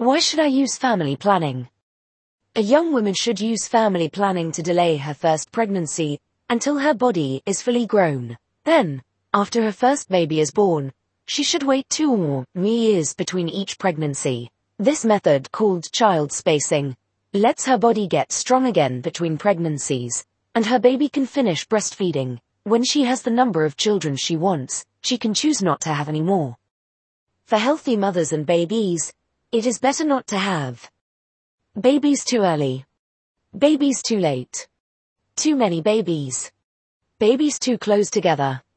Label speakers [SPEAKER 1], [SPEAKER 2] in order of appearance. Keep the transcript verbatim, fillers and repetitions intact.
[SPEAKER 1] Why should I use family planning? A young woman should use family planning to delay her first pregnancy until her body is fully grown. Then, after her first baby is born, she should wait two or three years between each pregnancy. This method, called child spacing, lets her body get strong again between pregnancies, and her baby can finish breastfeeding. When she has the number of children she wants, she can choose not to have any more. For healthy mothers and babies, it is better not to have babies too early, babies too late, too many babies, babies too close together.